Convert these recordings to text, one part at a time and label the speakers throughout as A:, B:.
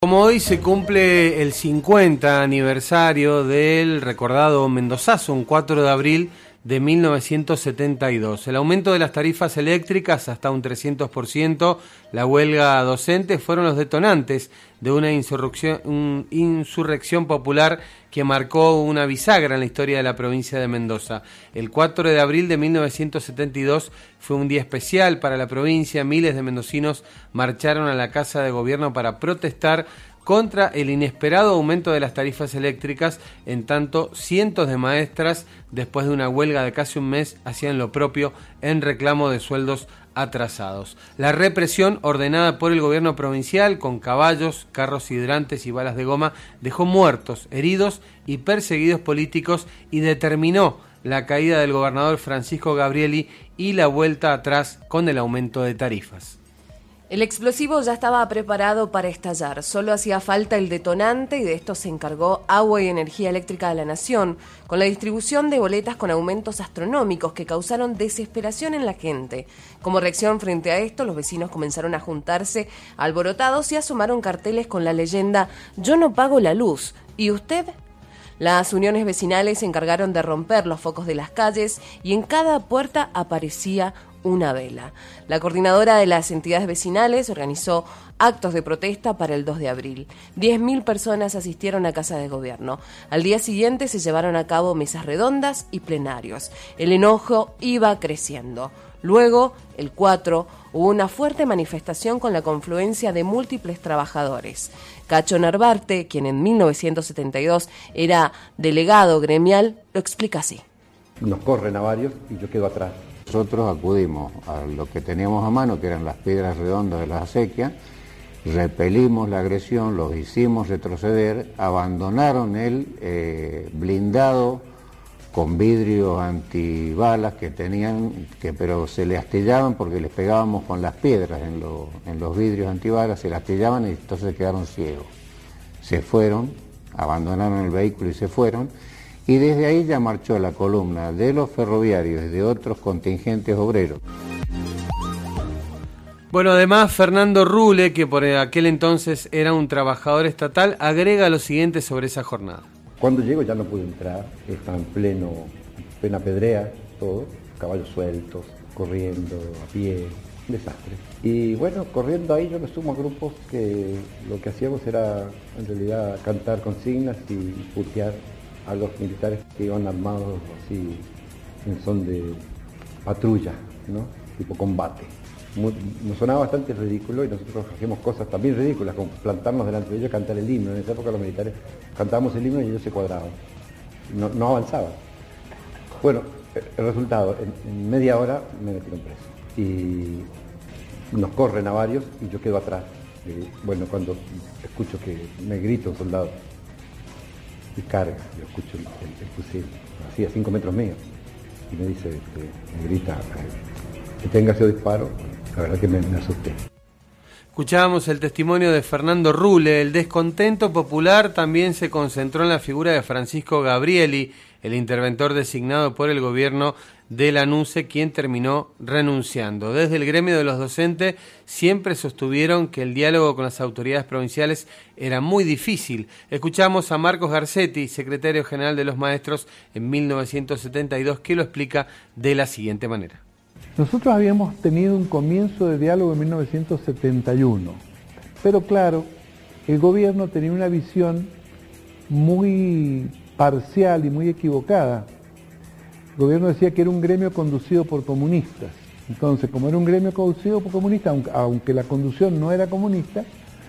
A: Como hoy se cumple el 50 aniversario del recordado Mendozazo, un 4 de abril de 1972. El aumento de las tarifas eléctricas hasta un 300%, la huelga docente fueron los detonantes de una insurrección popular que marcó una bisagra en la historia de la provincia de Mendoza. El 4 de abril de 1972 fue un día especial para la provincia. Miles de mendocinos marcharon a la Casa de Gobierno para protestar contra el inesperado aumento de las tarifas eléctricas, en tanto cientos de maestras, después de una huelga de casi un mes, hacían lo propio en reclamo de sueldos atrasados. La represión ordenada por el gobierno provincial, con caballos, carros hidrantes y balas de goma, dejó muertos, heridos y perseguidos políticos y determinó la caída del gobernador Francisco Gabrieli y la vuelta atrás con el aumento de tarifas.
B: El explosivo ya estaba preparado para estallar, solo hacía falta el detonante y de esto se encargó Agua y Energía Eléctrica de la Nación, con la distribución de boletas con aumentos astronómicos que causaron desesperación en la gente. Como reacción frente a esto, los vecinos comenzaron a juntarse alborotados y asomaron carteles con la leyenda «Yo no pago la luz, ¿y usted?». Las uniones vecinales se encargaron de romper los focos de las calles y en cada puerta aparecía una vela. La coordinadora de las entidades vecinales organizó actos de protesta para el 2 de abril. 10.000 personas asistieron a Casa de Gobierno. Al día siguiente se llevaron a cabo mesas redondas y plenarios. El enojo iba creciendo. Luego, el 4, hubo una fuerte manifestación con la confluencia de múltiples trabajadores. Cacho Narvarte, quien en 1972 era delegado gremial, lo explica así.
C: Nos corren a varios y yo quedo atrás.
D: Nosotros acudimos a lo que teníamos a mano, que eran las piedras redondas de las acequias, repelimos la agresión, los hicimos retroceder, abandonaron el blindado con vidrios antibalas que tenían, pero se le astillaban porque les pegábamos con las piedras en los vidrios antibalas, se le astillaban y entonces quedaron ciegos. Se fueron, abandonaron el vehículo y se fueron. Y desde ahí ya marchó la columna de los ferroviarios y de otros contingentes obreros.
A: Bueno, además Fernando Rule, que por aquel entonces era un trabajador estatal, agrega lo siguiente sobre esa jornada.
C: Cuando llego ya no pude entrar, estaba en plena pedrea, todo, caballos sueltos, corriendo, a pie, un desastre. Y bueno, corriendo ahí yo me sumo a grupos que lo que hacíamos era en realidad cantar consignas y putear a los militares que iban armados así en son de patrulla, ¿no? Tipo combate. Nos sonaba bastante ridículo y nosotros hacíamos cosas también ridículas, como plantarnos delante de ellos y cantar el himno. En esa época los militares cantábamos el himno y ellos se cuadraban, no avanzaban. Bueno, el resultado, en media hora me metieron preso y nos corren a varios y yo quedo atrás. Y, bueno, cuando escucho que me grita un soldado y carga, yo escucho el fusil, así a 5 metros mío, y me dice, me grita, que tenga ese disparo, la verdad que me asusté.
A: Escuchábamos el testimonio de Fernando Rule. El descontento popular también se concentró en la figura de Francisco Gabrieli, el interventor designado por el gobierno de Lanuse, quien terminó renunciando. Desde el gremio de los docentes siempre sostuvieron que el diálogo con las autoridades provinciales era muy difícil. Escuchamos a Marcos Garcetti, secretario general de los maestros en 1972, que lo explica de la siguiente manera.
E: Nosotros habíamos tenido un comienzo de diálogo en 1971, pero claro, el gobierno tenía una visión muy parcial y muy equivocada. El gobierno decía que era un gremio conducido por comunistas. Entonces, como era un gremio conducido por comunistas, aunque la conducción no era comunista,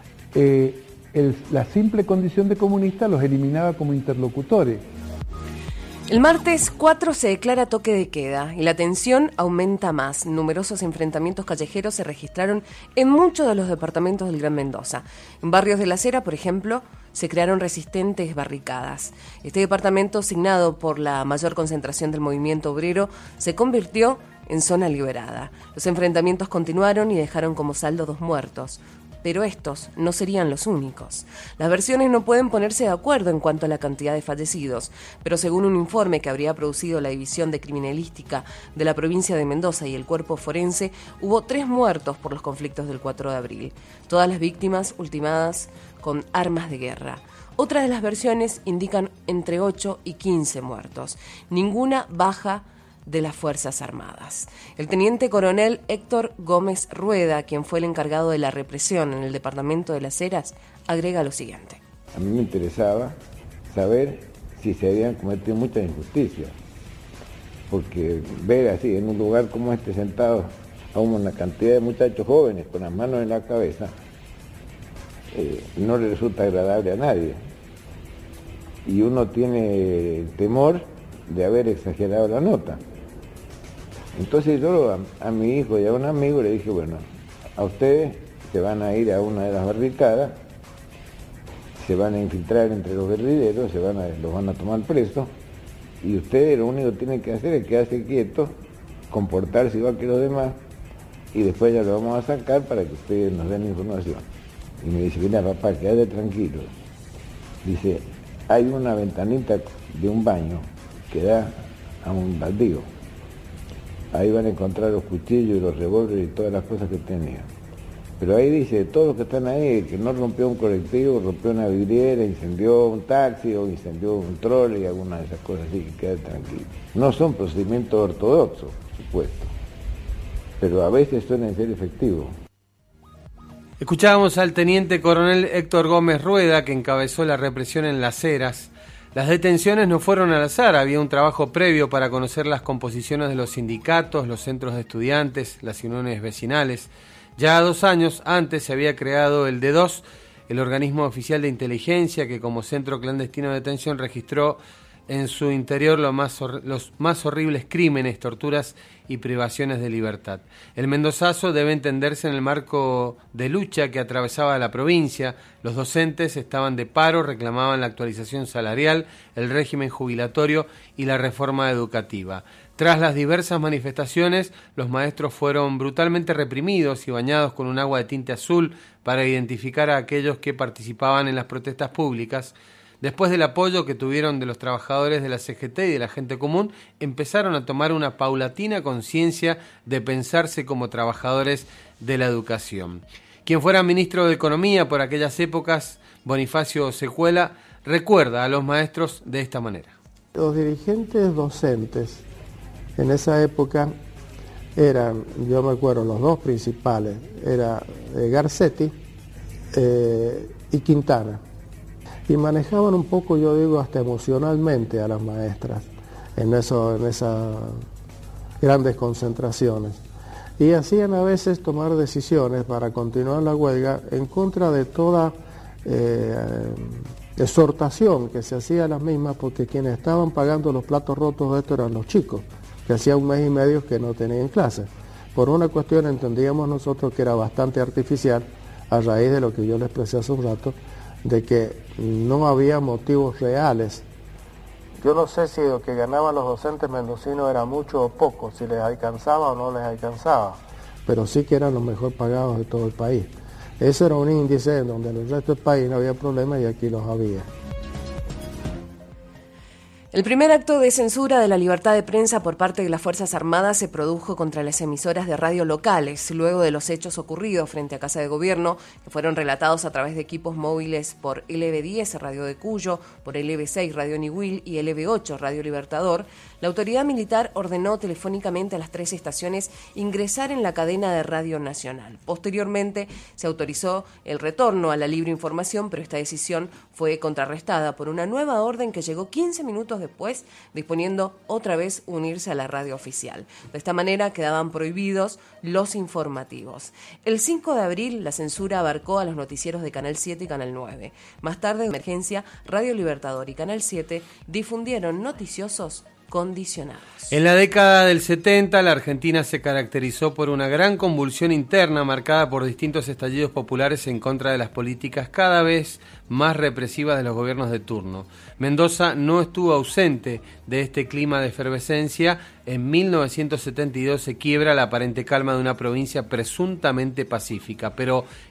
E: la simple condición de comunista los eliminaba como interlocutores.
B: El martes 4 se declara toque de queda y la tensión aumenta más. Numerosos enfrentamientos callejeros se registraron en muchos de los departamentos del Gran Mendoza. En barrios de La Cera, por ejemplo, se crearon resistentes barricadas. Este departamento, asignado por la mayor concentración del movimiento obrero, se convirtió en zona liberada. Los enfrentamientos continuaron y dejaron como saldo 2 muertos. Pero estos no serían los únicos. Las versiones no pueden ponerse de acuerdo en cuanto a la cantidad de fallecidos, pero según un informe que habría producido la División de Criminalística de la provincia de Mendoza y el Cuerpo Forense, hubo 3 muertos por los conflictos del 4 de abril. Todas las víctimas ultimadas con armas de guerra. Otras de las versiones indican entre 8 y 15 muertos. Ninguna baja de las Fuerzas Armadas. El teniente coronel Héctor Gómez Rueda, quien fue el encargado de la represión en el departamento de Las Heras, agrega lo siguiente.
F: A mí me interesaba saber si se habían cometido muchas injusticias, porque ver así en un lugar como este sentado a una cantidad de muchachos jóvenes con las manos en la cabeza no le resulta agradable a nadie, y uno tiene el temor de haber exagerado la nota. Entonces yo a mi hijo y a un amigo le dije, bueno, a ustedes se van a ir a una de las barricadas, se van a infiltrar entre los guerrilleros, los van a tomar presos, y ustedes lo único que tienen que hacer es quedarse quietos, comportarse igual que los demás, y después ya lo vamos a sacar para que ustedes nos den información. Y me dice, mira papá, quédate tranquilo. Dice, hay una ventanita de un baño que da a un baldío. Ahí van a encontrar los cuchillos y los revólveres y todas las cosas que tenían. Pero ahí dice, todos los que están ahí, el que no rompió un colectivo, rompió una vidriera, incendió un taxi o incendió un trole y alguna de esas cosas así, que quede tranquilo. No son procedimientos ortodoxos, por supuesto, pero a veces suelen ser efectivos.
A: Escuchábamos al teniente coronel Héctor Gómez Rueda, que encabezó la represión en Las Heras. Las detenciones no fueron al azar, había un trabajo previo para conocer las composiciones de los sindicatos, los centros de estudiantes, las uniones vecinales. Ya 2 años antes se había creado el D2, el organismo oficial de inteligencia que como centro clandestino de detención registró en su interior los más horribles crímenes, torturas y privaciones de libertad. El mendozazo debe entenderse en el marco de lucha que atravesaba la provincia. Los docentes estaban de paro, reclamaban la actualización salarial, el régimen jubilatorio y la reforma educativa. Tras las diversas manifestaciones, los maestros fueron brutalmente reprimidos y bañados con un agua de tinte azul para identificar a aquellos que participaban en las protestas públicas. Después del apoyo que tuvieron de los trabajadores de la CGT y de la gente común, empezaron a tomar una paulatina conciencia de pensarse como trabajadores de la educación. Quien fuera ministro de Economía por aquellas épocas, Bonifacio Secuela, recuerda a los maestros de esta manera.
G: Los dirigentes docentes en esa época eran, yo me acuerdo, los 2 principales, era Garcetti y Quintana. Y manejaban un poco, yo digo, hasta emocionalmente a las maestras en esas grandes concentraciones. Y hacían a veces tomar decisiones para continuar la huelga en contra de toda exhortación que se hacía a las mismas, porque quienes estaban pagando los platos rotos de esto eran los chicos, que hacía 1 mes y medio que no tenían clase. Por una cuestión entendíamos nosotros que era bastante artificial, a raíz de lo que yo les expresé hace un rato, de que no había motivos reales. Yo no sé si lo que ganaban los docentes mendocinos era mucho o poco, si les alcanzaba o no les alcanzaba, pero sí que eran los mejor pagados de todo el país. Ese era un índice en donde en el resto del país no había problemas y aquí los había.
B: El primer acto de censura de la libertad de prensa por parte de las Fuerzas Armadas se produjo contra las emisoras de radio locales, luego de los hechos ocurridos frente a Casa de Gobierno, que fueron relatados a través de equipos móviles por LB10, Radio de Cuyo, por LB6, Radio Niwil y LB8, Radio Libertador. La autoridad militar ordenó telefónicamente a las 3 estaciones ingresar en la cadena de Radio Nacional. Posteriormente se autorizó el retorno a la libre información, pero esta decisión fue contrarrestada por una nueva orden que llegó 15 minutos después, disponiendo otra vez unirse a la radio oficial. De esta manera quedaban prohibidos los informativos. El 5 de abril la censura abarcó a los noticieros de Canal 7 y Canal 9. Más tarde, de emergencia, Radio Libertador y Canal 7 difundieron noticiosos condicionados.
A: En la década del 70, la Argentina se caracterizó por una gran convulsión interna marcada por distintos estallidos populares en contra de las políticas cada vez más represivas de los gobiernos de turno. Mendoza no estuvo ausente de este clima de efervescencia. En 1972 se quiebra la aparente calma de una provincia presuntamente pacífica. Pero,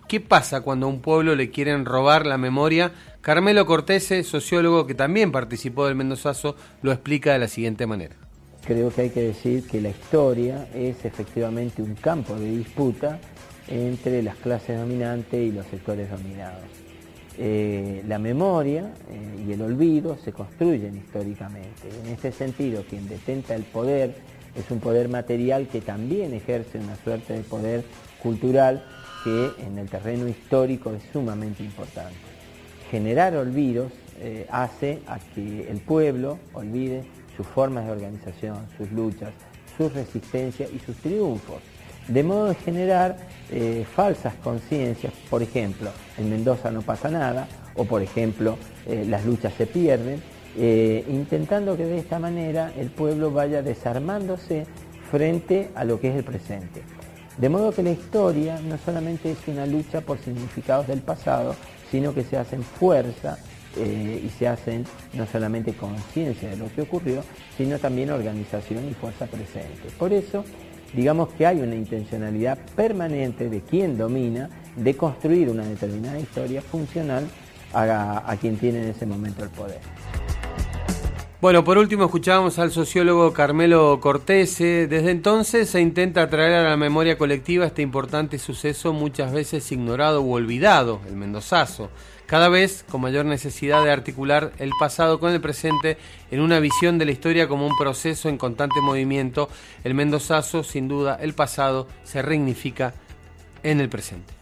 A: ¿Qué pasa cuando a un pueblo le quieren robar la memoria? Carmelo Cortese, sociólogo que también participó del Mendozazo, lo explica de la siguiente manera.
H: Creo que hay que decir que la historia es efectivamente un campo de disputa entre las clases dominantes y los sectores dominados. La memoria y el olvido se construyen históricamente. En este sentido, quien detenta el poder es un poder material que también ejerce una suerte de poder cultural que en el terreno histórico es sumamente importante. Generar olvidos hace a que el pueblo olvide sus formas de organización, sus luchas, sus resistencias y sus triunfos. De modo de generar falsas conciencias, por ejemplo, en Mendoza no pasa nada, o por ejemplo, las luchas se pierden, intentando que de esta manera el pueblo vaya desarmándose frente a lo que es el presente. De modo que la historia no solamente es una lucha por significados del pasado, sino que se hacen fuerza y se hacen no solamente conciencia de lo que ocurrió, sino también organización y fuerza presente. Por eso, digamos que hay una intencionalidad permanente de quien domina de construir una determinada historia funcional a quien tiene en ese momento el poder.
A: Bueno, por último escuchábamos al sociólogo Carmelo Cortese. Desde entonces se intenta traer a la memoria colectiva este importante suceso muchas veces ignorado u olvidado, el Mendozazo, cada vez con mayor necesidad de articular el pasado con el presente en una visión de la historia como un proceso en constante movimiento. El Mendozazo, sin duda, el pasado se reignifica en el presente.